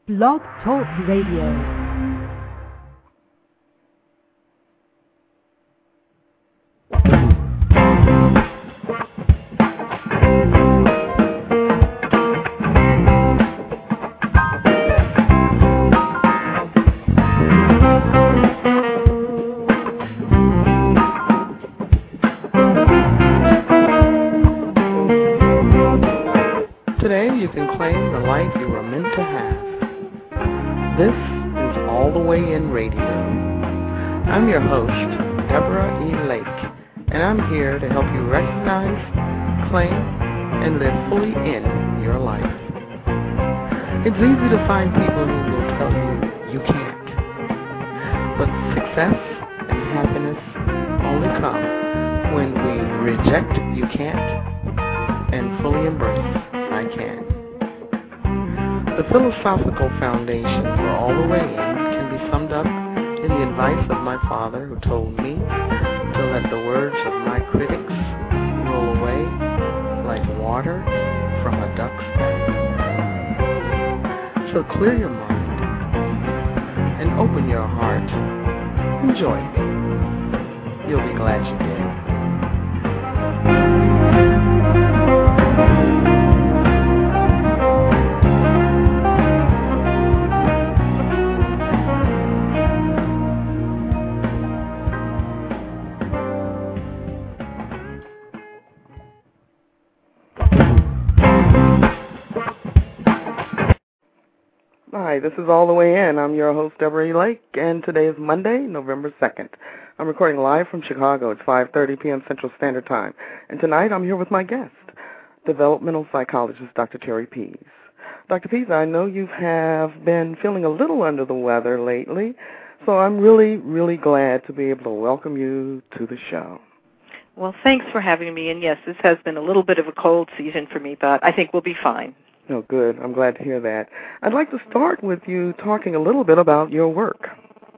Blog Talk Radio. Today you can claim the life you were meant to have. This is All the Way In Radio. I'm your host, Deborah E. Lake, and I'm here to help you recognize, claim, and live fully in your life. It's easy to find people who will tell you can't. But success and happiness only come when we reject you can't and fully embrace I can. The philosophical foundation for All the Way In can be summed up in the advice of my father, who told me to let the words of my critics roll away like water from a duck's back. So clear your mind and open your heart. Enjoy me. You'll be glad you did. Hi, this is All the Way In. I'm your host, Deborah E. Lake, and today is Monday, November 2nd. I'm recording live from Chicago. It's 5:30 p.m. Central Standard Time. And tonight I'm here with my guest, developmental psychologist Dr. Terry Pease. Dr. Pease, I know you have been feeling a little under the weather lately, so I'm really, really glad to be able to welcome you to the show. Well, thanks for having me. And yes, this has been a little bit of a cold season for me, but I think we'll be fine. Oh, good. I'm glad to hear that. I'd like to start with you talking a little bit about your work.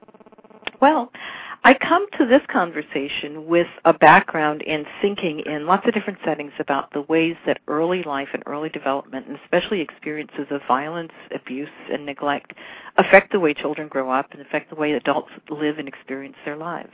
Well, I come to this conversation with a background in thinking in lots of different settings about the ways that early life and early development, and especially experiences of violence, abuse, and neglect, affect the way children grow up and affect the way adults live and experience their lives.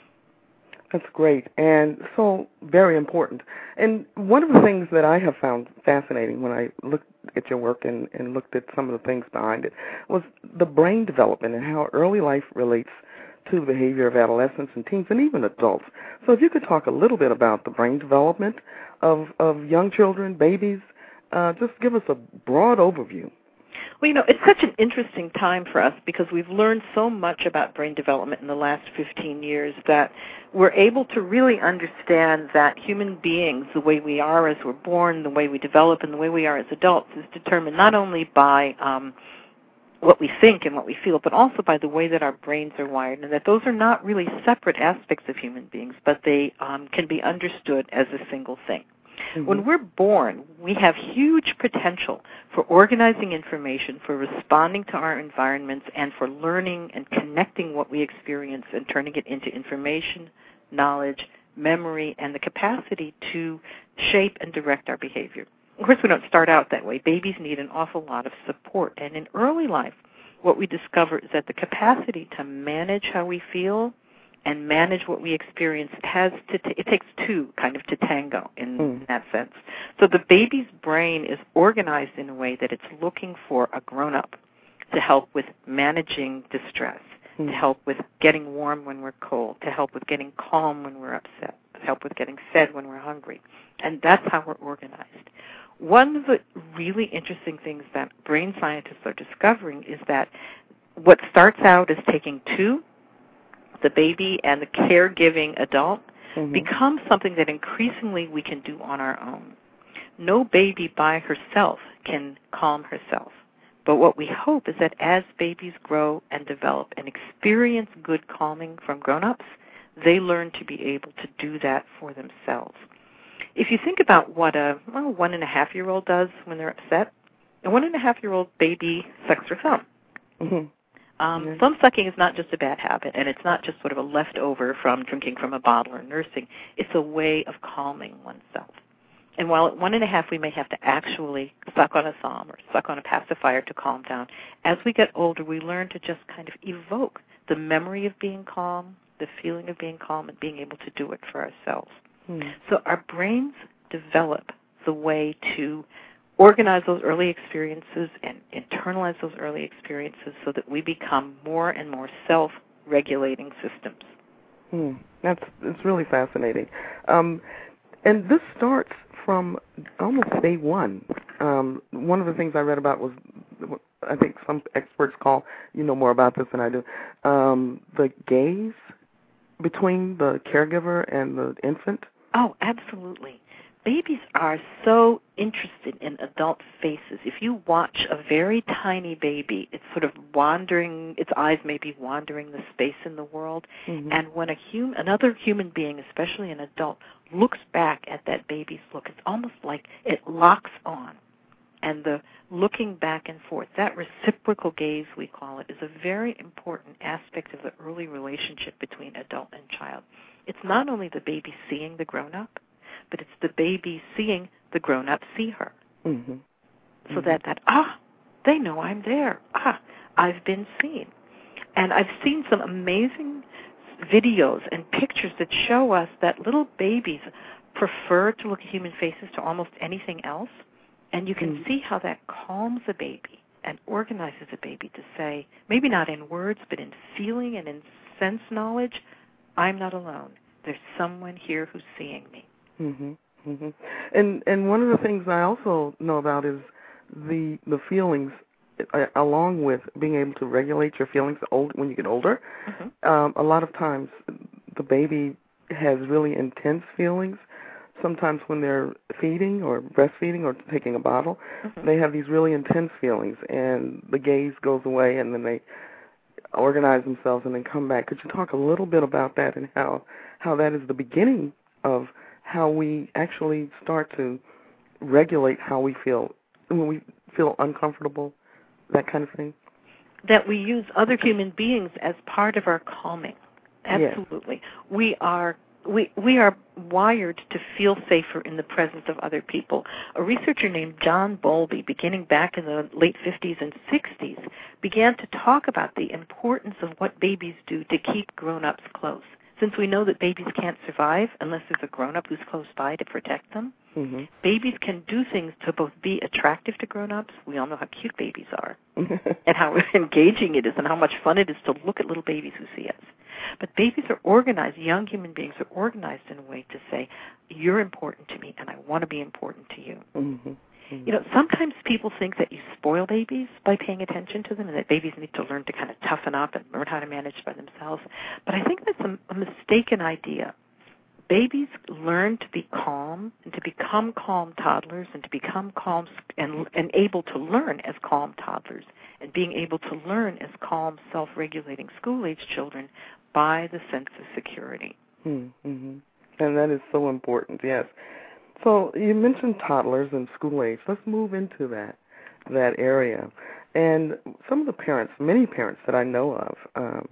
That's great, and so very important. And one of the things that I have found fascinating when I looked at your work and looked at some of the things behind it was the brain development and how early life relates to the behavior of adolescents and teens and even adults. So if you could talk a little bit about the brain development of young children, babies, just give us a broad overview. Well, it's such an interesting time for us because we've learned so much about brain development in the last 15 years that we're able to really understand that human beings, the way we are as we're born, the way we develop, and the way we are as adults is determined not only by what we think and what we feel, but also by the way that our brains are wired, and that those are not really separate aspects of human beings, but they can be understood as a single thing. Mm-hmm. When we're born, we have huge potential for organizing information, for responding to our environments, and for learning and connecting what we experience and turning it into information, knowledge, memory, and the capacity to shape and direct our behavior. Of course, we don't start out that way. Babies need an awful lot of support. And in early life, what we discover is that the capacity to manage how we feel and manage what we experience it takes two kind of to tango in that sense. So the baby's brain is organized in a way that it's looking for a grown-up to help with managing distress, to help with getting warm when we're cold, to help with getting calm when we're upset, to help with getting fed when we're hungry. And that's how we're organized. One of the really interesting things that brain scientists are discovering is that what starts out as taking two, the baby and the caregiving adult, becomes something that increasingly we can do on our own. No baby by herself can calm herself. But what we hope is that as babies grow and develop and experience good calming from grown-ups, they learn to be able to do that for themselves. If you think about what a 1.5-year-old does when they're upset, a 1.5-year-old baby sucks her thumb. Mm-hmm. Thumb sucking is not just a bad habit, and it's not just sort of a leftover from drinking from a bottle or nursing. It's a way of calming oneself. And while at 1.5 we may have to actually suck on a Psalm or suck on a pacifier to calm down, as we get older we learn to just kind of evoke the memory of being calm, the feeling of being calm, and being able to do it for ourselves. So our brains develop the way to organize those early experiences and internalize those early experiences so that we become more and more self-regulating systems. It's really fascinating. And this starts from almost day one. One of the things I read about was, I think some experts call, you know more about this than I do, the gaze between the caregiver and the infant. Oh, absolutely. Babies are so interested in adult faces. If you watch a very tiny baby, it's sort of wandering, its eyes may be wandering the space in the world. And when another human being, especially an adult, looks back at that baby's look, it's almost like it locks on. And the looking back and forth, that reciprocal gaze, we call it, is a very important aspect of the early relationship between adult and child. It's not only the baby seeing the grown-up, but it's the baby seeing the grown-up see her. So that, they know I'm there. I've been seen. And I've seen some amazing videos and pictures that show us that little babies prefer to look at human faces to almost anything else. And you can see how that calms a baby and organizes a baby to say, maybe not in words, but in feeling and in sense knowledge, I'm not alone. There's someone here who's seeing me. And one of the things I also know about is the feelings, along with being able to regulate your feelings when you get older. A lot of times the baby has really intense feelings. Sometimes when they're feeding or breastfeeding or taking a bottle, they have these really intense feelings, and the gaze goes away, and then they organize themselves and then come back. Could you talk a little bit about that and how that is the beginning of how we actually start to regulate how we feel when we feel uncomfortable, that kind of thing? That we use other human beings as part of our calming. Absolutely. Yes. We are wired to feel safer in the presence of other people. A researcher named John Bowlby, beginning back in the late 50s and 60s, began to talk about the importance of what babies do to keep grown-ups close. Since we know that babies can't survive unless there's a grown-up who's close by to protect them, babies can do things to both be attractive to grown-ups. We all know how cute babies are and how engaging it is and how much fun it is to look at little babies who see us. But babies are organized, young human beings are organized in a way to say, you're important to me and I want to be important to you. You know, sometimes people think that you spoil babies by paying attention to them and that babies need to learn to kind of toughen up and learn how to manage by themselves. But I think that's a mistaken idea. Babies learn to be calm and to become calm toddlers and to become calm and able to learn as calm toddlers and being able to learn as calm, self-regulating school-age children by the sense of security. And that is so important, yes. So you mentioned toddlers and school age. Let's move into that area. And some of the parents, many parents that I know of,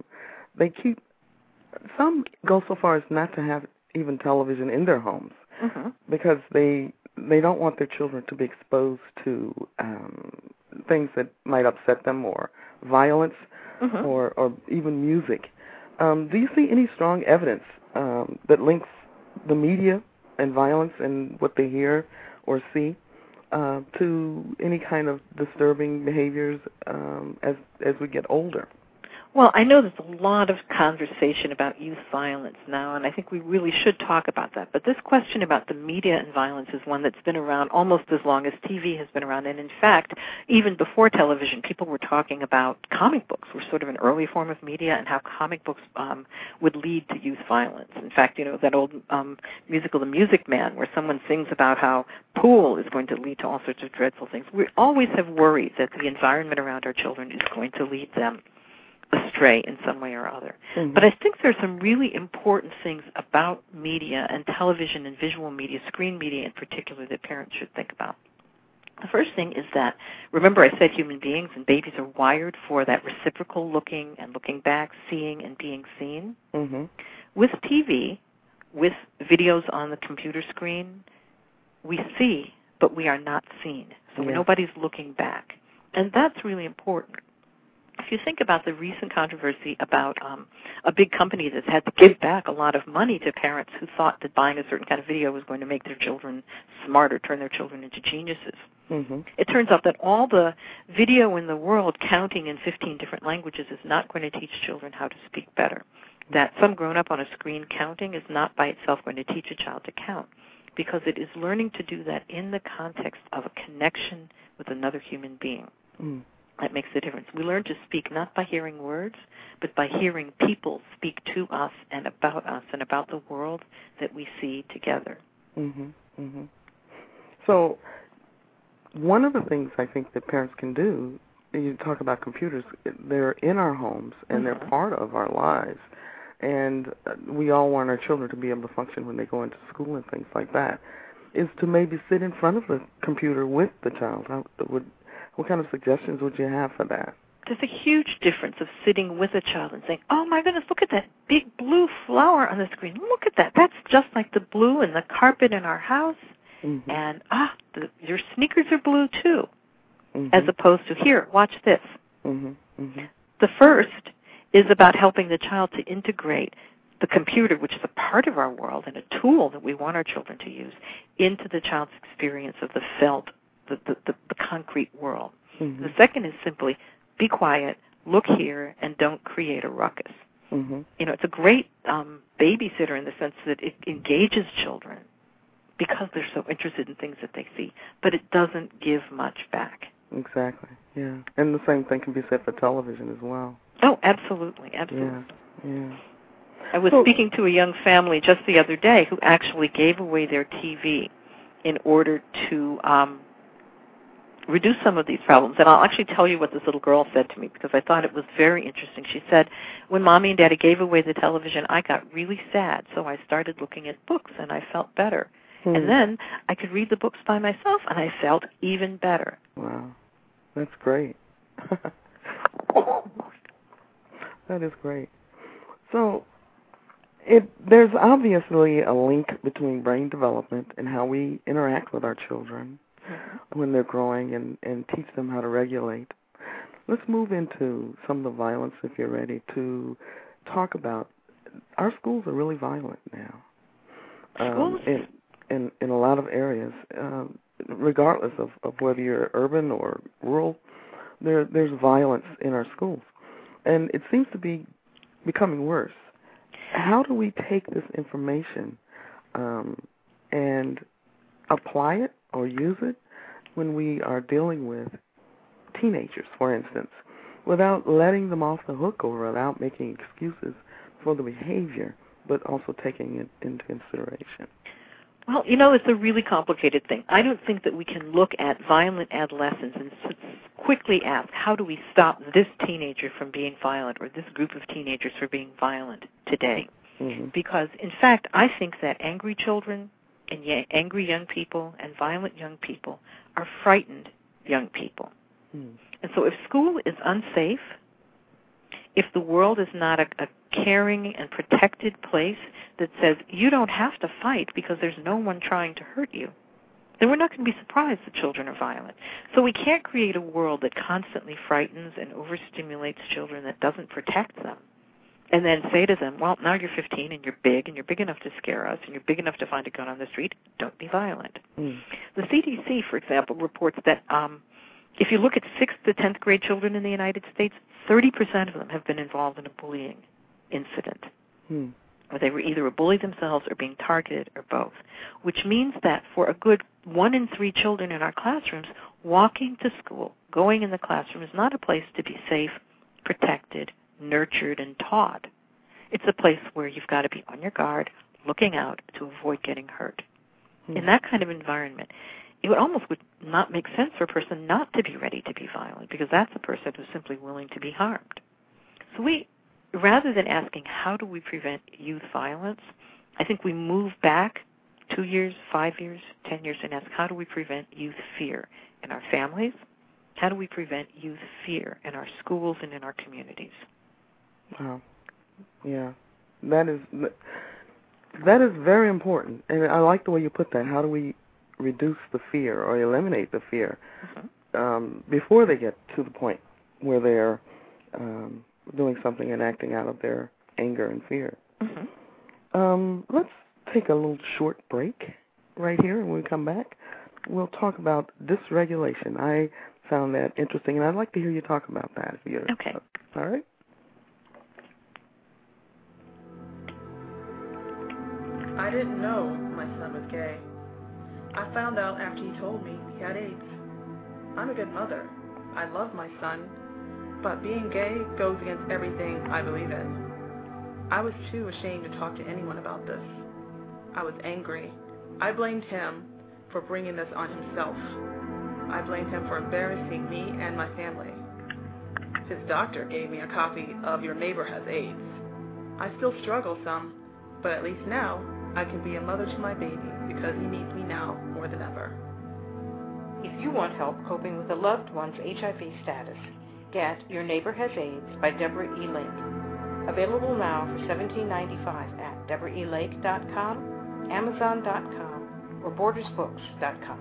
some go so far as not to have even television in their homes because they don't want their children to be exposed to things that might upset them or violence or even music. Do you see any strong evidence that links the media and violence and what they hear or see to any kind of disturbing behaviors as we get older? Well, I know there's a lot of conversation about youth violence now, and I think we really should talk about that. But this question about the media and violence is one that's been around almost as long as TV has been around. And in fact, even before television, people were talking about comic books were sort of an early form of media and how comic books would lead to youth violence. In fact, you know, that old musical, The Music Man, where someone sings about how pool is going to lead to all sorts of dreadful things. We always have worries that the environment around our children is going to lead them astray in some way or other. But I think there's some really important things about media and television and visual media, screen media in particular, that parents should think about. The first thing is that, remember I said human beings and babies are wired for that reciprocal looking and looking back, seeing and being seen. With TV, with videos on the computer screen, we see, but we are not seen. So nobody's looking back. And that's really important. If you think about the recent controversy about a big company that's had to give back a lot of money to parents who thought that buying a certain kind of video was going to make their children smarter, turn their children into geniuses. Mm-hmm. It turns out that all the video in the world counting in 15 different languages is not going to teach children how to speak better. That some grown up on a screen counting is not by itself going to teach a child to count, because it is learning to do that in the context of a connection with another human being. Mm. That makes the difference. We learn to speak not by hearing words, but by hearing people speak to us and about the world that we see together. Mm-hmm. Mm-hmm. So one of the things I think that parents can do, you talk about computers, they're in our homes and they're part of our lives. And we all want our children to be able to function when they go into school and things like that, is to maybe sit in front of the computer with the child. What kind of suggestions would you have for that? There's a huge difference of sitting with a child and saying, oh, my goodness, look at that big blue flower on the screen. Look at that. That's just like the blue in the carpet in our house. Mm-hmm. And, your sneakers are blue, too, as opposed to, here, watch this. Mm-hmm. Mm-hmm. The first is about helping the child to integrate the computer, which is a part of our world and a tool that we want our children to use, into the child's experience of the felt, the concrete world. Mm-hmm. The second is simply be quiet, look here, and don't create a ruckus. Mm-hmm. It's a great babysitter in the sense that it engages children because they're so interested in things that they see, but it doesn't give much back. Exactly, yeah. And the same thing can be said for television as well. Oh, absolutely, absolutely. Yeah. I was speaking to a young family just the other day who actually gave away their TV in order to reduce some of these problems. And I'll actually tell you what this little girl said to me, because I thought it was very interesting. She said, when Mommy and Daddy gave away the television, I got really sad, so I started looking at books, and I felt better. And then I could read the books by myself, and I felt even better. Wow. That's great. That is great. So there's obviously a link between brain development and how we interact with our children when they're growing and teach them how to regulate. Let's move into some of the violence, if you're ready, to talk about. Our schools are really violent now. Schools? In a lot of areas, regardless of whether you're urban or rural, there's violence in our schools. And it seems to be becoming worse. How do we take this information and apply it or use it when we are dealing with teenagers, for instance, without letting them off the hook or without making excuses for the behavior, but also taking it into consideration? Well, it's a really complicated thing. I don't think that we can look at violent adolescents and quickly ask, how do we stop this teenager from being violent or this group of teenagers from being violent today? Mm-hmm. Because, in fact, I think that angry children and angry young people and violent young people are frightened young people. Mm. And so if school is unsafe, if the world is not a caring and protected place that says you don't have to fight because there's no one trying to hurt you, then we're not going to be surprised that children are violent. So we can't create a world that constantly frightens and overstimulates children, that doesn't protect them, and then say to them, well, now you're 15 and you're big enough to scare us and you're big enough to find a gun on the street, don't be violent. Mm. The CDC, for example, reports that if you look at 6th to 10th grade children in the United States, 30% of them have been involved in a bullying incident. Hmm. Or they were either a bully themselves or being targeted or both, which means that for a good 1 in 3 children in our classrooms, walking to school, going in the classroom is not a place to be safe, protected, nurtured, and taught. It's a place where you've got to be on your guard, looking out to avoid getting hurt. Hmm. In that kind of environment, it would not make sense for a person not to be ready to be violent, because that's a person who's simply willing to be harmed. So rather than asking how do we prevent youth violence, I think we move back 2 years, 5 years, 10 years, and ask how do we prevent youth fear in our families? How do we prevent youth fear in our schools and in our communities? Wow. Yeah. That is very important. And I like the way you put that. How do we reduce the fear or eliminate the fear before they get to the point where they're doing something and acting out of their anger and fear. Let's take a little short break right here, and when we come back, we'll talk about dysregulation. I found that interesting, and I'd like to hear you talk about that. If you're, okay. All right. I didn't know my son was gay. I found out after he told me he had AIDS. I'm a good mother. I love my son, but being gay goes against everything I believe in. I was too ashamed to talk to anyone about this. I was angry. I blamed him for bringing this on himself. I blamed him for embarrassing me and my family. His doctor gave me a copy of Your Neighbor Has AIDS. I still struggle some, but at least now I can be a mother to my baby because he needs me now more than ever. If you want help coping with a loved one's HIV status, get Your Neighbor Has AIDS by Deborah E. Lake. Available now for $17.95 at DeborahELake.com, Amazon.com, or BordersBooks.com.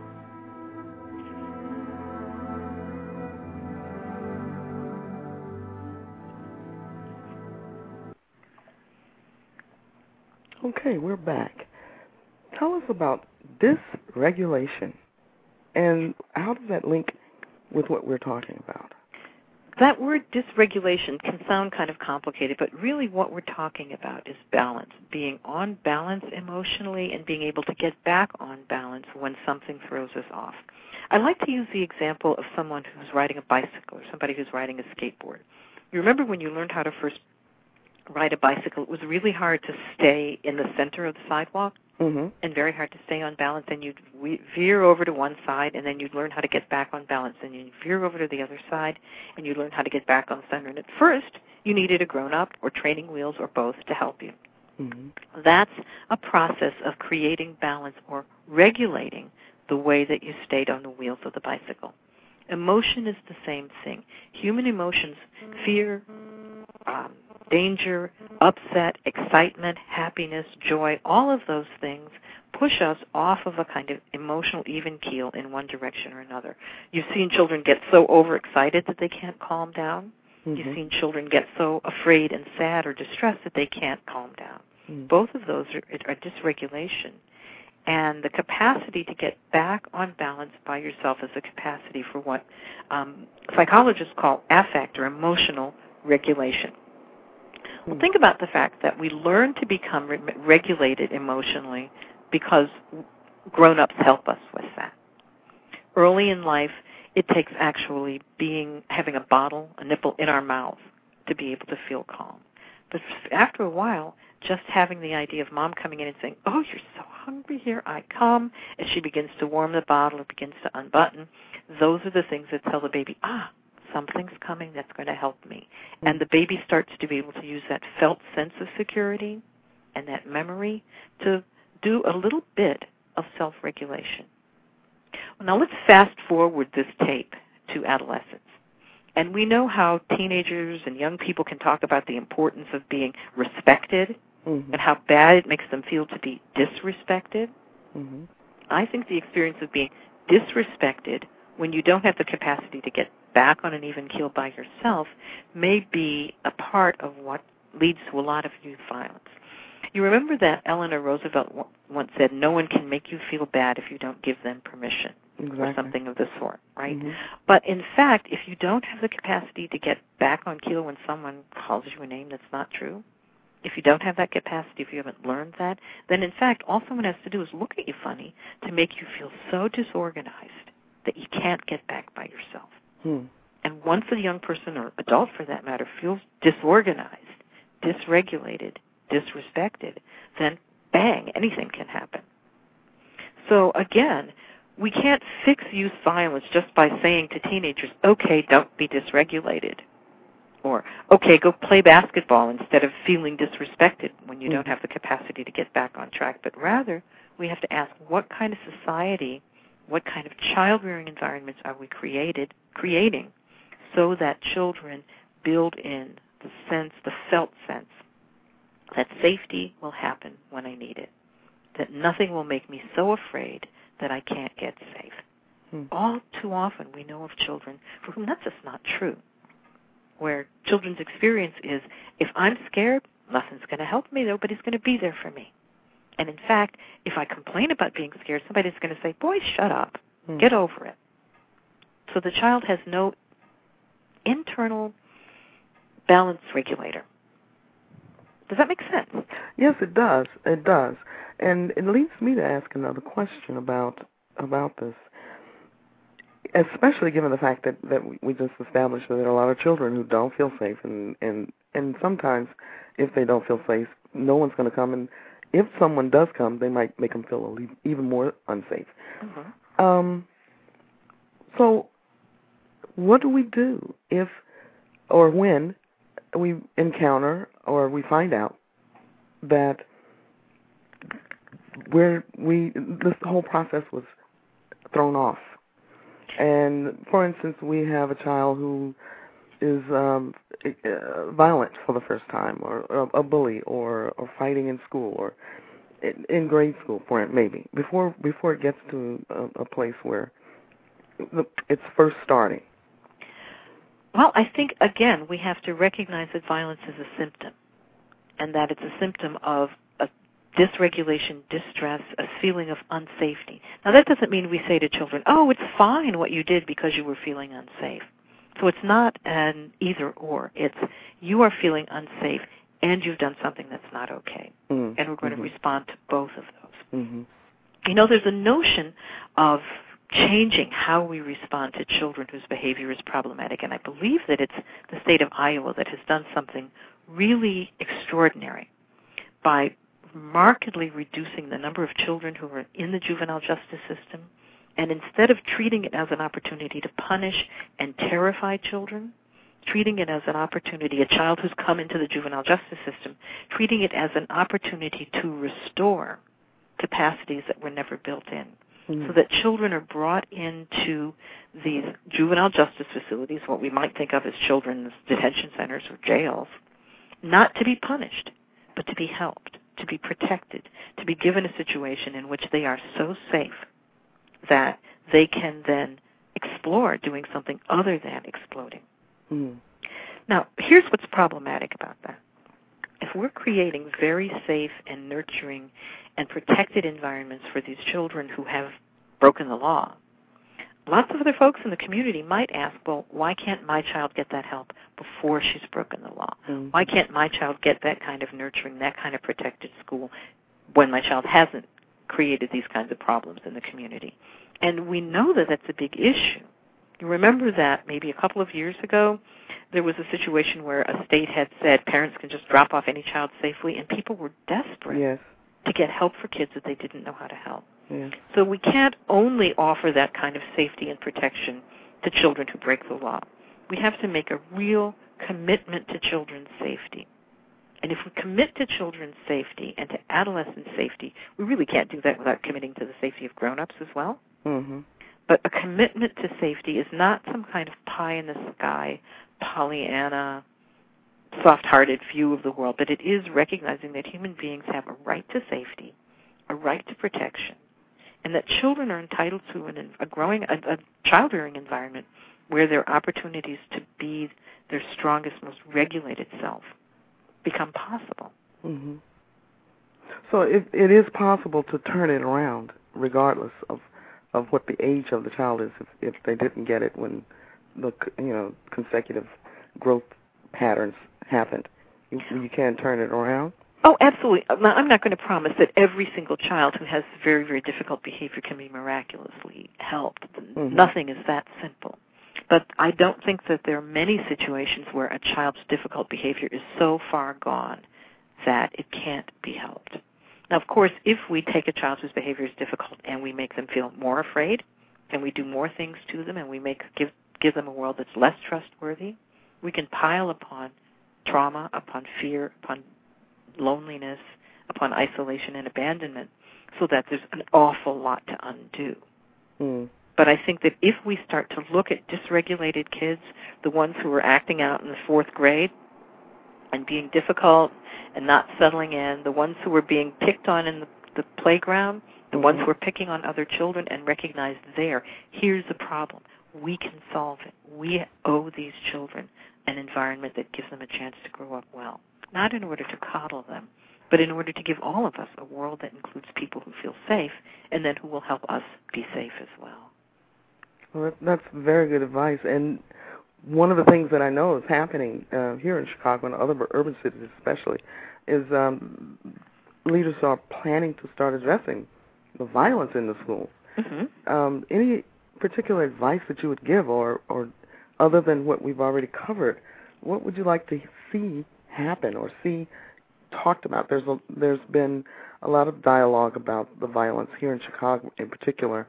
Okay, we're back. Tell us about dysregulation, and how does that link with what we're talking about? That word dysregulation can sound kind of complicated, but really what we're talking about is balance, being on balance emotionally and being able to get back on balance when something throws us off. I like to use the example of someone who's riding a bicycle or somebody who's riding a skateboard. You remember when you learned how to first ride a bicycle, it was really hard to stay in the center of the sidewalk and very hard to stay on balance, and you'd veer over to one side, and then you'd learn how to get back on balance, and you'd veer over to the other side, and you'd learn how to get back on center. And at first, you needed a grown-up or training wheels or both to help you. That's a process of creating balance or regulating the way that you stayed on the wheels of the bicycle. Emotion is the same thing. Human emotions, fear, danger, upset, excitement, happiness, joy, all of those things push us off of a kind of emotional even keel in one direction or another. You've seen children get so overexcited that they can't calm down. You've seen children get so afraid and sad or distressed that they can't calm down. Both of those are dysregulation. And the capacity to get back on balance by yourself is a capacity for what psychologists call affect or emotional regulation. Well, think about the fact that we learn to become regulated emotionally because grown-ups help us with that. Early in life, it takes actually having a nipple in our mouth to be able to feel calm. But after a while, just having the idea of Mom coming in and saying, "Oh, you're so hungry, here I come," as she begins to warm the bottle or begins to unbutton, those are the things that tell the baby, something's coming that's going to help me. And the baby starts to be able to use that felt sense of security and that memory to do a little bit of self-regulation. Well, now let's fast forward this tape to adolescence. And we know how teenagers and young people can talk about the importance of being respected and how bad it makes them feel to be disrespected. I think the experience of being disrespected when you don't have the capacity to get back on an even keel by yourself may be a part of what leads to a lot of youth violence. You remember that Eleanor Roosevelt once said, "No one can make you feel bad if you don't give them permission," or something of the sort, right? But in fact, if you don't have the capacity to get back on keel when someone calls you a name that's not true, if you don't have that capacity, if you haven't learned that, then in fact all someone has to do is look at you funny to make you feel so disorganized that you can't get back by yourself. And once a young person, or adult for that matter, feels disorganized, dysregulated, disrespected, then bang, anything can happen. So again, we can't fix youth violence just by saying to teenagers, "Okay, don't be dysregulated," or "Okay, go play basketball," instead of feeling disrespected when you don't have the capacity to get back on track. But rather, we have to ask, what kind of society, what kind of child-rearing environments are we creating so that children build in the felt sense that safety will happen when I need it, that nothing will make me so afraid that I can't get safe. All too often we know of children for whom that's just not true, where children's experience is, if I'm scared, nothing's going to help me, nobody's going to be there for me. And in fact, if I complain about being scared, somebody's going to say, boy, shut up, get over it. So the child has no internal balance regulator. Does that make sense? Yes, it does. It does. And it leads me to ask another question about this, especially given the fact that we just established that there are a lot of children who don't feel safe, and sometimes if they don't feel safe, no one's going to come, and if someone does come, they might make them feel even more unsafe. So what do we do if or when we encounter or we find out that this whole process was thrown off? And, for instance, we have a child who is violent for the first time, or a bully, or fighting in school, or in grade school, maybe, before it gets to a place where it's first starting. Well, I think, again, we have to recognize that violence is a symptom, and that it's a symptom of a dysregulation, distress, a feeling of unsafety. Now, that doesn't mean we say to children, oh, it's fine what you did because you were feeling unsafe. So it's not an either-or. It's you are feeling unsafe, and you've done something that's not okay. And we're going to respond to both of those. You know, there's a notion of changing how we respond to children whose behavior is problematic, and I believe that it's the state of Iowa that has done something really extraordinary by markedly reducing the number of children who are in the juvenile justice system, and instead of treating it as an opportunity to punish and terrify children, treating it as an opportunity, a child who's come into the juvenile justice system, treating it as an opportunity to restore capacities that were never built in. So that children are brought into these juvenile justice facilities, what we might think of as children's detention centers or jails, not to be punished, but to be helped, to be protected, to be given a situation in which they are so safe that they can then explore doing something other than exploding. Now, here's what's problematic about that. If we're creating very safe and nurturing and protected environments for these children who have broken the law, lots of other folks in the community might ask, well, why can't my child get that help before she's broken the law? Why can't my child get that kind of nurturing, that kind of protected school when my child hasn't created these kinds of problems in the community? And we know that that's a big issue. You remember that maybe a couple of years ago, there was a situation where a state had said parents can just drop off any child safely, and people were desperate to get help for kids that they didn't know how to help. So we can't only offer that kind of safety and protection to children who break the law. We have to make a real commitment to children's safety. And if we commit to children's safety and to adolescent safety, we really can't do that without committing to the safety of grown-ups as well. But a commitment to safety is not some kind of pie-in-the-sky, Pollyanna, soft-hearted view of the world, but it is recognizing that human beings have a right to safety, a right to protection, and that children are entitled to a child-rearing environment where their opportunities to be their strongest, most regulated self become possible. So it is possible to turn it around regardless of what the age of the child is if they didn't get it when the consecutive growth patterns happened. You can turn it around? Oh, absolutely. Now, I'm not going to promise that every single child who has very, very difficult behavior can be miraculously helped. Nothing is that simple. But I don't think that there are many situations where a child's difficult behavior is so far gone that it can't be helped. Now, of course, if we take a child whose behavior is difficult and we make them feel more afraid, and we do more things to them, and we give them a world that's less trustworthy, we can pile upon trauma, upon fear, upon loneliness, upon isolation and abandonment, so that there's an awful lot to undo. But I think that if we start to look at dysregulated kids, the ones who are acting out in the 4th grade and being difficult and not settling in, the ones who are being picked on in the playground And once we're picking on other children and recognize here's the problem. We can solve it. We owe these children an environment that gives them a chance to grow up well, not in order to coddle them, but in order to give all of us a world that includes people who feel safe and then who will help us be safe as well. Well, that's very good advice. And one of the things that I know is happening here in Chicago and other urban cities especially is leaders are planning to start addressing the violence in the schools. Mm-hmm. Any particular advice that you would give, or other than what we've already covered, what would you like to see happen or see talked about? There's been a lot of dialogue about the violence here in Chicago in particular.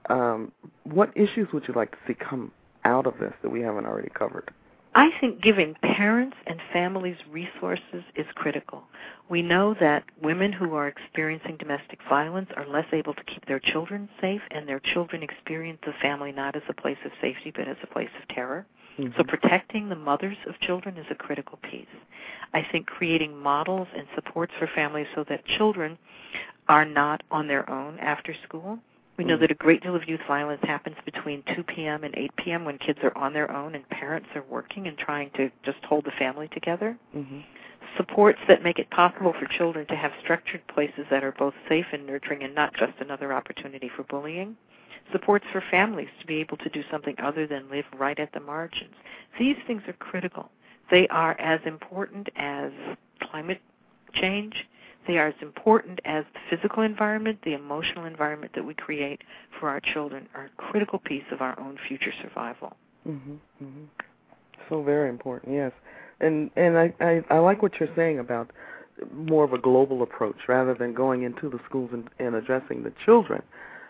What issues would you like to see come out of this that we haven't already covered? I think giving parents and families resources is critical. We know that women who are experiencing domestic violence are less able to keep their children safe, and their children experience the family not as a place of safety but as a place of terror. Mm-hmm. So protecting the mothers of children is a critical piece. I think creating models and supports for families so that children are not on their own after school. We know that a great deal of youth violence happens between 2 p.m. and 8 p.m. when kids are on their own and parents are working and trying to just hold the family together. Mm-hmm. Supports that make it possible for children to have structured places that are both safe and nurturing and not just another opportunity for bullying. Supports for families to be able to do something other than live right at the margins. These things are critical. They are as important as climate change. They are as important as the physical environment, the emotional environment that we create for our children are a critical piece of our own future survival. Mm-hmm, mm-hmm. So very important, yes. And I like what you're saying about more of a global approach rather than going into the schools and addressing the children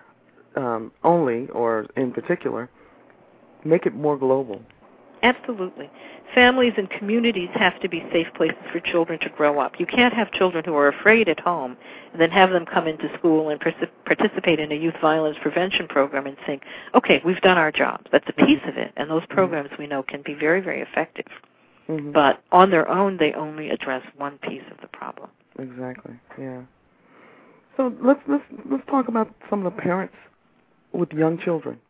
only or in particular. Make it more global. Absolutely. Families and communities have to be safe places for children to grow up. You can't have children who are afraid at home and then have them come into school and participate in a youth violence prevention program and think, okay, we've done our job. That's a piece of it. And those programs we know can be very, very effective. Mm-hmm. But on their own, they only address one piece of the problem. Exactly, yeah. So let's talk about some of the parents with young children.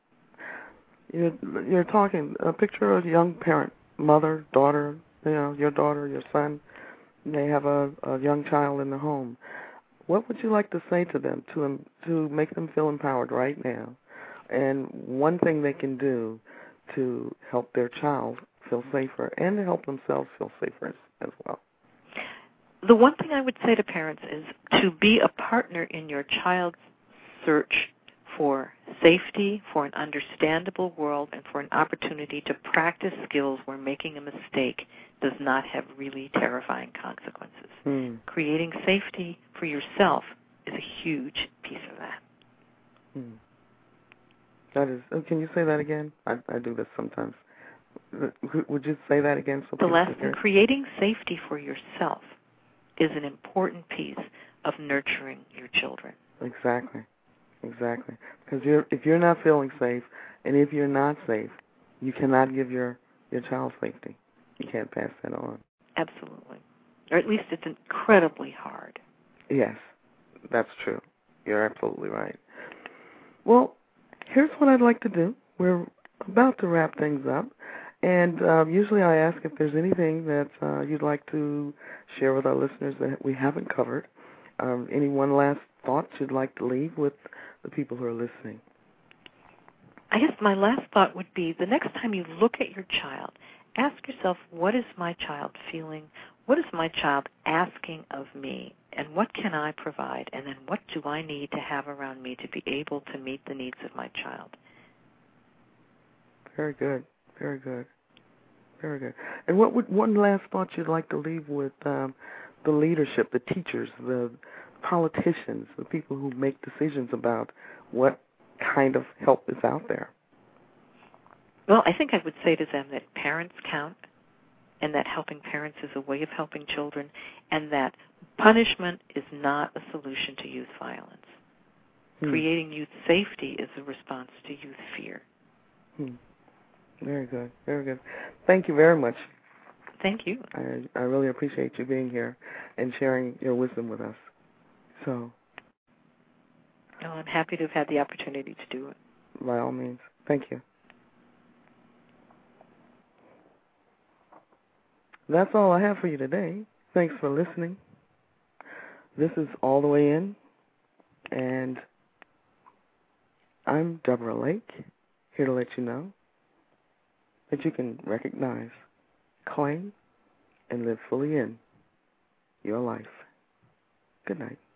You're talking a picture of a young parent, mother, daughter, your daughter, your son. They have a young child in the home. What would you like to say to them to make them feel empowered right now? And one thing they can do to help their child feel safer and to help themselves feel safer as well. The one thing I would say to parents is to be a partner in your child's search for safety, for an understandable world, and for an opportunity to practice skills where making a mistake does not have really terrifying consequences. Creating safety for yourself is a huge piece of that. That is. Can you say that again? I do this sometimes. Would you say that again? The last thing, creating safety for yourself is an important piece of nurturing your children. Exactly. Because if you're not feeling safe, and if you're not safe, you cannot give your child safety. You can't pass that on. Absolutely. Or at least it's incredibly hard. Yes, that's true. You're absolutely right. Well, here's what I'd like to do. We're about to wrap things up. And usually I ask if there's anything that you'd like to share with our listeners that we haven't covered. Any one last thoughts you'd like to leave with the people who are listening? I guess my last thought would be the next time you look at your child, ask yourself, what is my child feeling? What is my child asking of me? And what can I provide? And then what do I need to have around me to be able to meet the needs of my child? Very good. Very good. Very good. And what would one last thought you'd like to leave with the leadership, the teachers, the politicians, the people who make decisions about what kind of help is out there? Well, I think I would say to them that parents count, and that helping parents is a way of helping children, and that punishment is not a solution to youth violence. Creating youth safety is a response to youth fear. Very good. Very good. Thank you very much. Thank you. I really appreciate you being here and sharing your wisdom with us. So, Oh, I'm happy to have had the opportunity to do it. By all means. Thank you. That's all I have for you today. Thanks for listening. This is All the Way In, and I'm Deborah Lake, here to let you know that you can recognize, claim, and live fully in your life. Good night.